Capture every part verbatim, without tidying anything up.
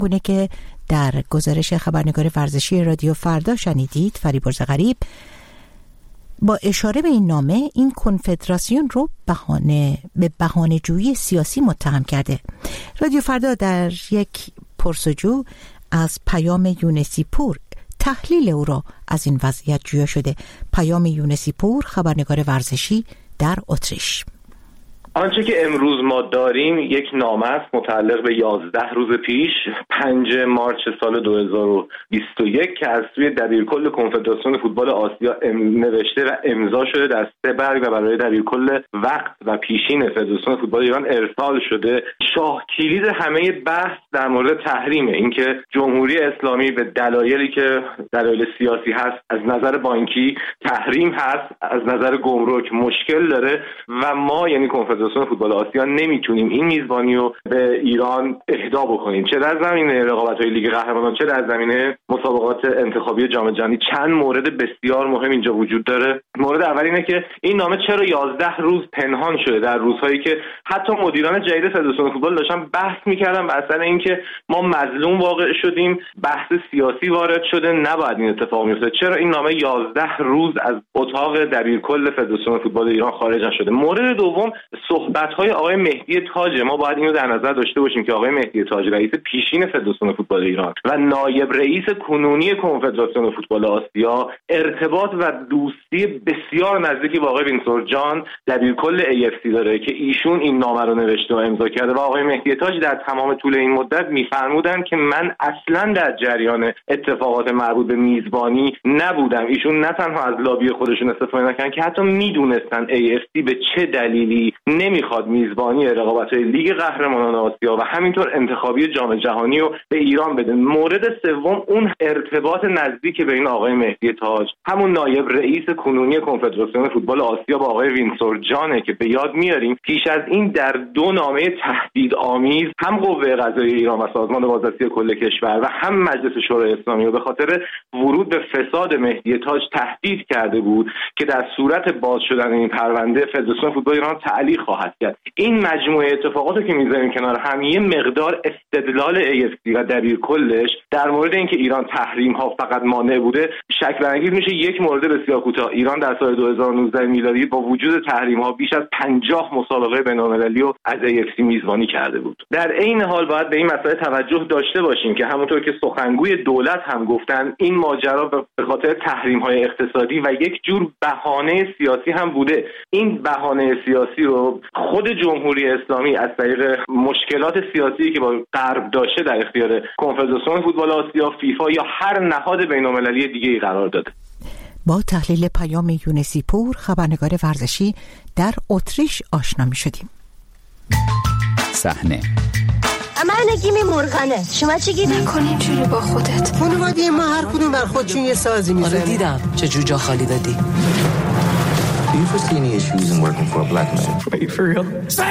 گونه که در گزارش خبرنگار ورزشی رادیو فردا شنیدید، فریبرز غریب با اشاره به این نامه این کنفدراسیون رو بهانه به بهانه‌جویی سیاسی متهم کرده. رادیو فردا در یک پرسجو از پیام یونسی پور تحلیل او را از این وضعیت جویا شده. پیام یونسی پور، خبرنگار ورزشی در اتریش: آنچه که امروز ما داریم یک نامه است متعلق به یازده روز پیش، پنج مارس سال دو هزار و بیست و یک، که از سوی دبیرکل کنفدراسیون فوتبال آسیا نوشته و امضا شده در سه برگ و برای دبیرکل وقت و پیشین فدراسیون فوتبال ایران ارسال شده. شاه کلید همه بحث در مورد تحریمه، اینکه جمهوری اسلامی به دلایلی که دلایل سیاسی هست، از نظر بانکی تحریم هست، از نظر گمرک مشکل داره و ما یعنی کنفدراسیون فوتبال آسیا نمیتونیم این میزبانی رو به ایران اهدا بکنیم، چه در زمینه رقابت‌های لیگ قهرمانان چه در زمینه مسابقات انتخابی جام جهانی. چند مورد بسیار مهم اینجا وجود داره. مورد اول اینه که این نامه چرا یازده روز پنهان شده، در روزهایی که حتی مدیران جدید فدراسیون فوتبال داشتن بحث میکردن بر اصل اینکه ما مظلوم واقع شدیم، بحث سیاسی وارد شده، نباید این اتفاق میفته. چرا این نامه یازده روز از اتاق دبیرکل فدراسیون فوتبال ایران خارج نشده؟ مورد دوم صحبت‌های آقای مهدی تاج. ما باید اینو در نظر داشته باشیم که آقای مهدی تاج رئیس پیشین فدراسیون فوتبال ایران و نایب رئیس کنونی کنفدراسیون فوتبال آسیا ارتباط و دوستی بسیار نزدیکی با آقای وینسور جان دبیرکل ای اف سی داره که ایشون این نامه رو نوشته و امضا کرده و آقای مهدی تاج در تمام طول این مدت می‌فرمودن که من اصلاً در جریان اتفاقات مربوط به میزبانی نبودم. ایشون نه تنها از لابی خودشون استفاده نکردن که حتی میدونستن ای اف سی به چه دلیلی نمیخواد میزبانی رقابت‌های لیگ قهرمانان آسیا و همینطور انتخابی جام جهانی رو به ایران بده. مورد سوم اون ارتباط نزدیک بین آقای مهدی تاج، همون نایب رئیس کنونی کنفدراسیون فوتبال آسیا، با آقای وینسور جانه که به یاد میاریم پیش از این در دو نامه تهدیدآمیز هم قوه قضاییه ایران و سازمان بازرسی کل کشور و هم مجلس شورای اسلامی رو به خاطر ورود به فساد مهدی تاج تهدید کرده بود که در صورت باز شدن این پرونده فدراسیون فوتبال ایران تعلیق خواهد کرد. این مجموعه اتفاقاتی که میذاریم کنار هم، یه مقدار استدلال ای اف سی و دبیرکلش در مورد اینکه ایران تحریم ها فقط مانع بوده شک برانگیز میشه. یک مورد بسیار کوتاه: ایران در سال دو هزار و نوزده میلادی با وجود تحریم ها بیش از پنجاه مسابقه بین‌المللی رو از ای اف سی میزبانی کرده بود. در عین حال باید به این مسئله توجه داشته باشیم که همونطور که سخنگوی دولت هم گفتن، این ماجرا به خاطر تحریم های اقتصادی و یک جور بهانه سیاسی هم بوده. این بهانه سیاسی رو خود جمهوری اسلامی از طریق مشکلات سیاسی که با غرب داشته در اختیار کنفدراسیون فوتبال آسیا، فیفا یا هر نهاد بین‌المللی دیگه‌ای قرار داده. با تحلیل پیام یونسی پور، خبرنگار ورزشی در اتریش آشنا می شدیم. صحنه اما نگیمی مرغنه. شما چی گیدی؟ نکن اینجوری با خودت. خانواده ما هر کدوم بر خودشون یه سازی میزنه. آره دیدم چه جوجا خالی دادی. Do you foresee any issues in working for a black man? Are you for real?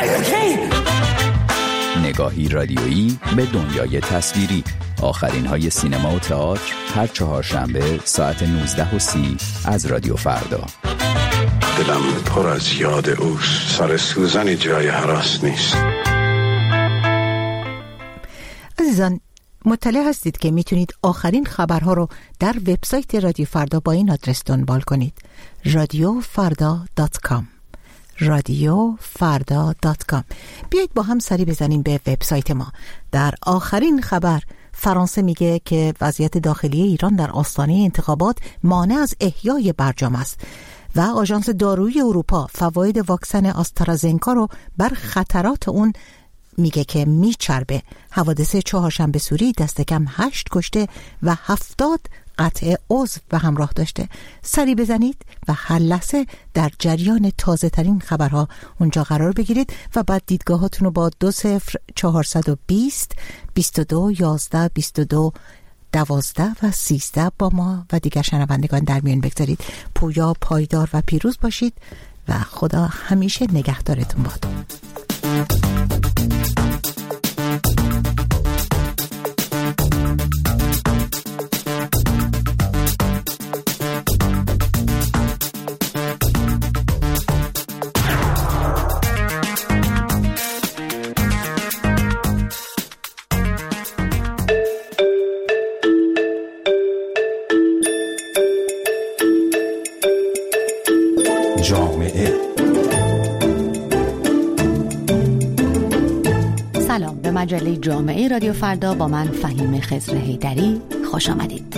نگاهی رادیویی به دنیای تصویری. آخرین های سینما و تئاتر هر چهارشنبه ساعت نوزده و سی از رادیو فردا. دلم پر از یاد اوست. سر سوزن جای هراس نیست. عزیزان، مطلع هستید که میتونید آخرین خبرها رو در وبسایت رادیو فردا با این آدرس دنبال کنید: رادیو فردا دات کام. رادیو فردا دات کام. بیایید با هم سری بزنیم به وبسایت ما. در آخرین خبر، فرانسه میگه که وضعیت داخلی ایران در آستانه انتخابات مانع از احیای برجام است و آژانس دارویی اروپا فواید واکسن آسترازنکا رو بر خطرات اون میگه که میچربه. حوادث چهارشنبه سوری دست کم هشت کشته و هفتاد قطع عضو به همراه داشته. سری بزنید و هر لحظه در جریان تازه ترین خبرها اونجا قرار بگیرید و بعد دیدگاهاتون رو با دو صفر چهارصد و بیست بیست و دو یازده بیست و دو دوازده و سیزده با ما و دیگر شنوندگان در میان بگذارید. پویا، پایدار و پیروز باشید و خدا همیشه نگهدارتون باد. مجله جامعه رادیو فردا با من فهیم خضر حیدری. خوش آمدید.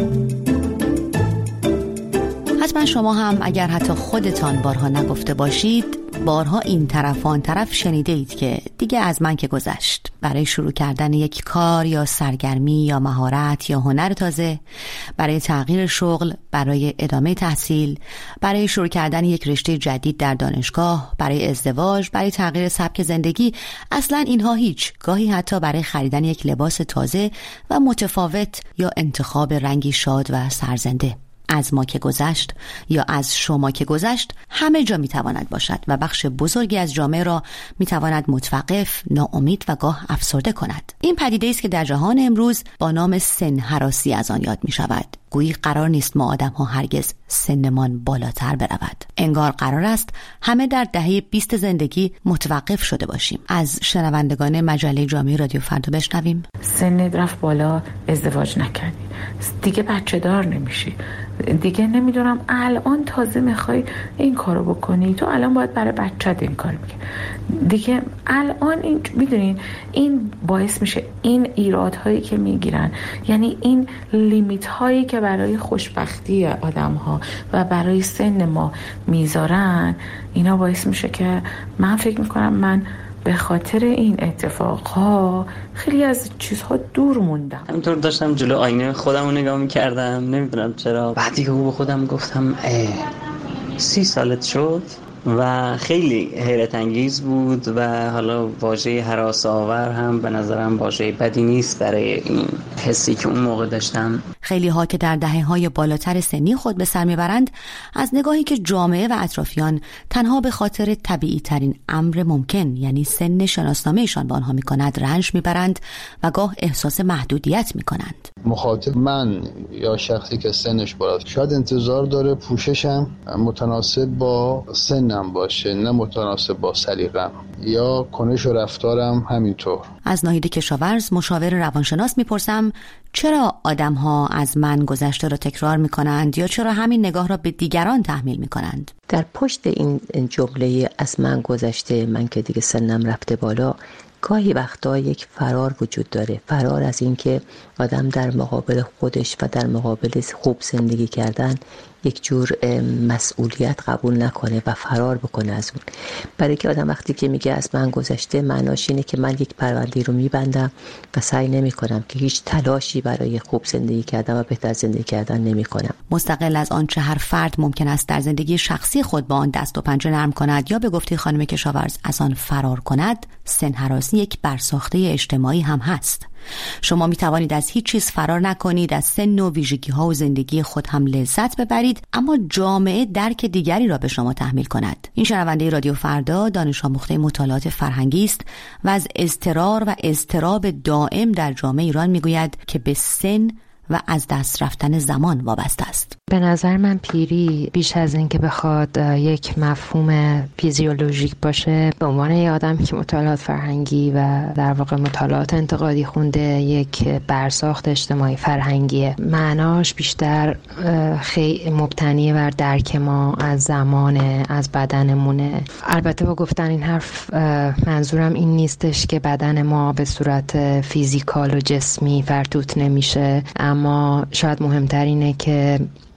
حتما شما هم اگر حتی خودتان بارها نگفته باشید بارها این طرف و آن طرف شنیده اید که دیگه از من که گذشت. برای شروع کردن یک کار یا سرگرمی یا مهارت یا هنر تازه، برای تغییر شغل، برای ادامه تحصیل، برای شروع کردن یک رشته جدید در دانشگاه، برای ازدواج، برای تغییر سبک زندگی، اصلا اینها هیچ. گاهی حتی برای خریدن یک لباس تازه و متفاوت یا انتخاب رنگی شاد و سرزنده. از ما که گذشت یا از شما که گذشت همه جا میتواند باشد و بخش بزرگی از جامعه را میتواند متوقف، ناامید و گاه افسرده کند. این پدیده است که در جهان امروز با نام سن هراسی از آن یاد می شود. گویی قرار نیست ما آدم ها هرگز سنمان بالاتر برود. انگار قرار است همه در دهه بیست زندگی متوقف شده باشیم. از شنوندگان مجله جامعه رادیو فردا بشنویم. سنت رفت بالا، ازدواج نکردی، دیگه بچه دار نمیشی، دیگه نمیدونم الان تازه میخوای این کارو بکنی، تو الان باید برای بچت این کار میکنی دیگه. الان این میدونین این باعث میشه این ایرادهایی که میگیرن، یعنی این لیمیت هایی که برای خوشبختی آدم ها و برای سن ما میذارن، اینا باعث میشه که من فکر میکنم من به خاطر این اتفاقها خیلی از چیزها دور موندم. همینطور داشتم جلو آینه خودم رو نگاه میکردم، نمیدونم چرا بعدی که به خودم گفتم سی سالت شد و خیلی حیرت انگیز بود و حالا واژه هراس آور هم به نظرم واژه بدی نیست برای این حسی که اون موقع داشتم. خیلی ها که در دهه های بالاتر سنی خود به سر میبرند از نگاهی که جامعه و اطرافیان تنها به خاطر طبیعی ترین امر ممکن، یعنی سن شناسنامه‌شان با آنها میکند، رنج میبرند و گاه احساس محدودیت میکنند. مخاطب من یا شخصی که سنش بالاست شاید انتظار داره پوششم متناسب با سنم باشه، نه متناسب با سلیقه‌ام، یا کنش و رفتارم همینطور. از ناهید کشاورز، مشاور روانشناس میپرسم چرا آدم ها از من گذشته را تکرار میکنند یا چرا همین نگاه را به دیگران تحمیل میکنند؟ در پشت این جمله از من گذشته، من که دیگه سنم رفته بالا، گاهی وقتا یک فرار وجود داره. فرار از این که آدم در مقابل خودش و در مقابل خوب زندگی کردن یک جور مسئولیت قبول نکنه و فرار بکنه از اون. برای که آدم وقتی که میگه از من گذشته، معناش اینه که من یک پرونده رو میبندم و سعی نمی کنم که هیچ تلاشی برای خوب زندگی کردن و بهتر زندگی کردن نمی کنم. مستقل از آنچه هر فرد ممکن است در زندگی شخصی خود با آن دست و پنجه نرم کند یا به گفته خانم کشاورز از آن فرار کند، سن هراسی یک برساخته اجتماعی هم هست. شما می توانید از هیچ چیز فرار نکنید، از سن و ویژگی ها و زندگی خود هم لذت ببرید، اما جامعه درک دیگری را به شما تحمیل کند. این شنونده رادیو فردا دانش آموخته مطالعات فرهنگی است و از اضطرار و اضطراب دائم در جامعه ایران می گوید که به سن و از دست رفتن زمان وابسته است. به نظر من پیری بیش از این که بخواد یک مفهوم فیزیولوژیک باشه، به عنوان یک آدمی که مطالعات فرهنگی و در واقع مطالعات انتقادی خونده، یک برساخت اجتماعی فرهنگیه. معناش بیشتر خیلی مبتنی بر درک ما از زمان، از بدنمونه. البته با گفتن این حرف منظورم این نیستش که بدن ما به صورت فیزیکال و جسمی فرتوت نمیشه، اما شاید مهمتر اینه که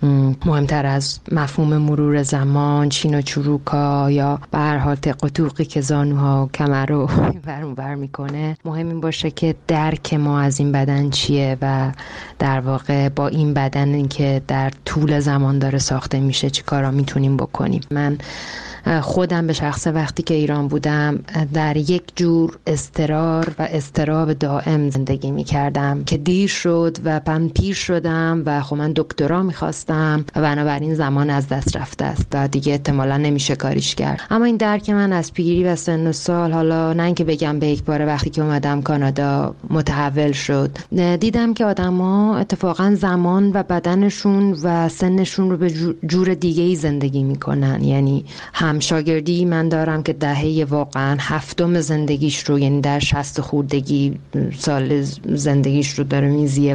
مهمتر از مفهوم مرور زمان، چین و چروکا یا به هر حال تق و توقی که زانوها و کمر رو برون بر میکنه، مهم این باشه که درک ما از این بدن چیه و در واقع با این بدن که در طول زمان داره ساخته میشه چی کارا میتونیم بکنیم. من خودم به شخص وقتی که ایران بودم در یک جور اضطرار و اضطراب دائم زندگی می کردم که دیر شد و من پیر شدم و خب من دکترا می خواستم و بنابراین زمان از دست رفته است و دیگه احتمالا نمیشه کاریش کرد. اما این درک من از پیری و سن و سال، حالا نه اینکه بگم به یک باره، وقتی که اومدم کانادا متحول شد. دیدم که آدما اتفاقا زمان و بدنشون و سنشون رو به جور دیگه ای زندگی میکنن. یعنی هم شاگردی من دارم که دهه واقعا هفتم زندگیش رو، یعنی در شصت خوردگی سال زندگیش رو داره میزیه